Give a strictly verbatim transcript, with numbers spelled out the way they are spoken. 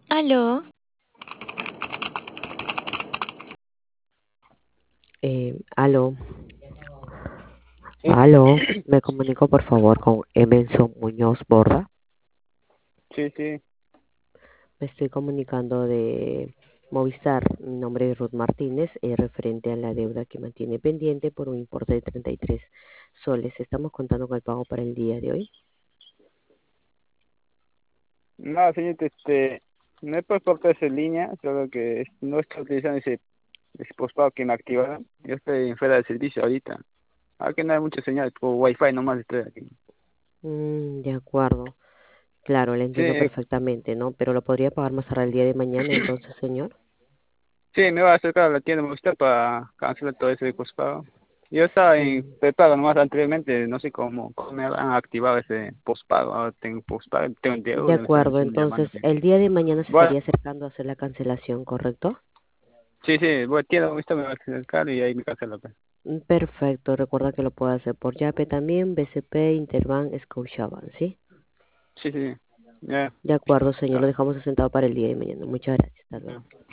Aló, Eh, aló, Sí, aló, me comunico por favor con Emerson Muñoz Borda. sí, sí. Me estoy comunicando de Movistar. Mi nombre es Ruth Martínez, eh, referente a la deuda que mantiene pendiente por un importe de treinta y tres soles. Estamos contando con el pago para el día de hoy. Nada, señorita, este, no he puesto cortar en línea, solo que es- no estoy utilizando ese, ese postpago que me activaron. Yo estoy fuera del servicio ahorita. Aquí no hay mucha señal, por wifi nomás estoy aquí. Mm, de acuerdo, claro, le Sí, entiendo perfectamente, ¿no? Pero lo podría pagar más tarde el día de mañana, entonces, señor. sí, me voy a acercar a la tienda Movistar para cancelar todo ese postpago. Yo estaba en Mm, prepago nomás anteriormente, no sé cómo, cómo me han activado ese postpago. Ahora tengo postpago, tengo de deuda, me están acuerdo, diciendo llamando. entonces el día de mañana se Bueno, estaría acercando a hacer la cancelación, ¿correcto? sí, sí, voy a tienda Movistar, me voy a acercar y ahí me cancelo, pues. Mm, Perfecto, recuerda que lo puede hacer por Yape también, B C P, Interbank, Scotiabank, ¿sí? Sí, sí, ya. De acuerdo, señor, lo Ah, dejamos asentado para el día de mañana. Muchas gracias, hasta luego. ya.